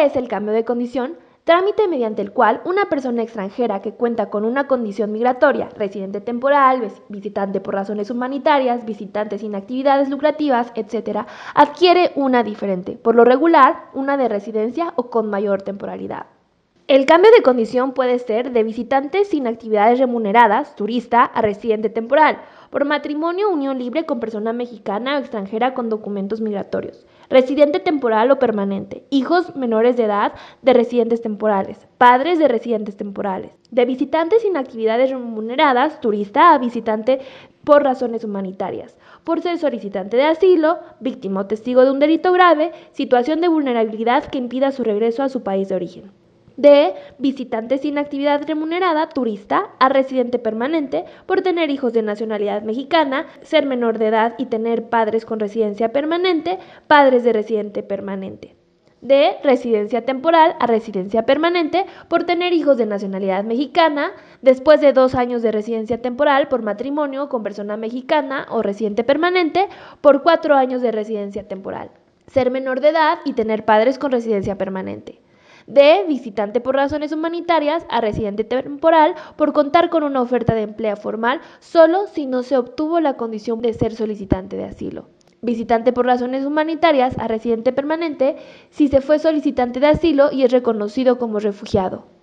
¿Qué es el cambio de condición? Trámite mediante el cual una persona extranjera que cuenta con una condición migratoria, residente temporal, visitante por razones humanitarias, visitante sin actividades lucrativas, etc., adquiere una diferente, por lo regular, una de residencia o con mayor temporalidad. El cambio de condición puede ser de visitante sin actividades remuneradas, turista, a residente temporal, por matrimonio o unión libre con persona mexicana o extranjera con documentos migratorios, residente temporal o permanente, hijos menores de edad de residentes temporales, padres de residentes temporales, de visitante sin actividades remuneradas, turista, a visitante por razones humanitarias, por ser solicitante de asilo, víctima o testigo de un delito grave, situación de vulnerabilidad que impida su regreso a su país de origen. De visitante sin actividad remunerada, turista, a residente permanente, por tener hijos de nacionalidad mexicana, ser menor de edad y tener padres con residencia permanente, padres de residente permanente. De residencia temporal a residencia permanente, por tener hijos de nacionalidad mexicana, después de 2 años de residencia temporal por matrimonio con persona mexicana o residente permanente, por 4 años de residencia temporal. Ser menor de edad y tener padres con residencia permanente. De visitante por razones humanitarias a residente temporal por contar con una oferta de empleo formal solo si no se obtuvo la condición de ser solicitante de asilo. Visitante por razones humanitarias a residente permanente si se fue solicitante de asilo y es reconocido como refugiado.